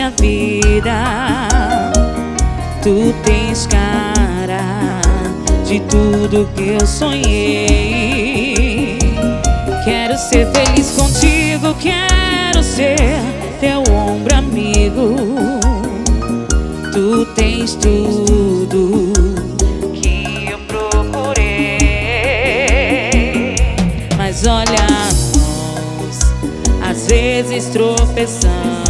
minha vida. Tu tens cara de tudo que eu sonhei. Quero ser feliz contigo, quero ser teu ombro amigo. Tu tens tudo que eu procurei. Mas olha, nós às vezes tropeçamos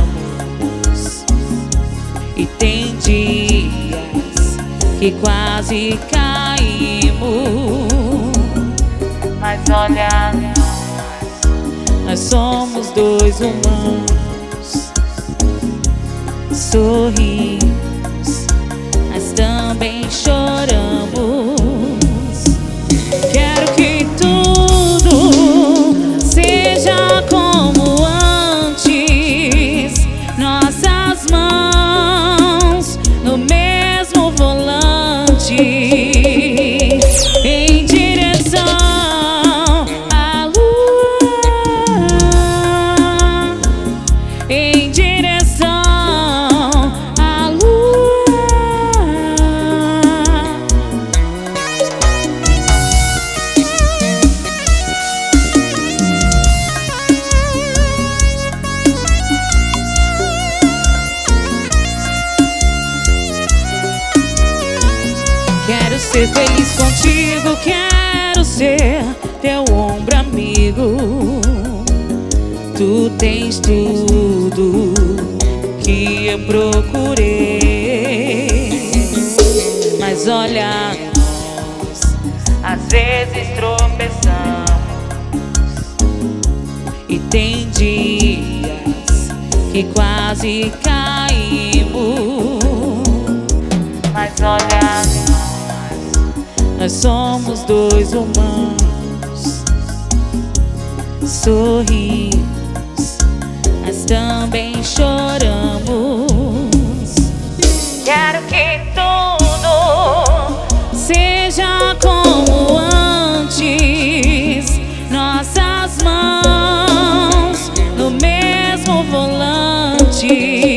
e tem dias que quase caímos. Mas olha, nós somos dois humanos, sorrimos, mas também choramos. Quero que tudo seja como antes, nossas mãos no mesmo volante, em direção à lua, em direção à lua. Quero ser feliz contigo, quero ser teu ombro amigo. Tu tens tudo que eu procurei. Mas olha, nós às vezes tropeçamos e tem dias que quase caímos. Mas olha, nós somos dois humanos, sorrimos, mas também choramos. Quero que tudo seja como antes, nossas mãos no mesmo volante,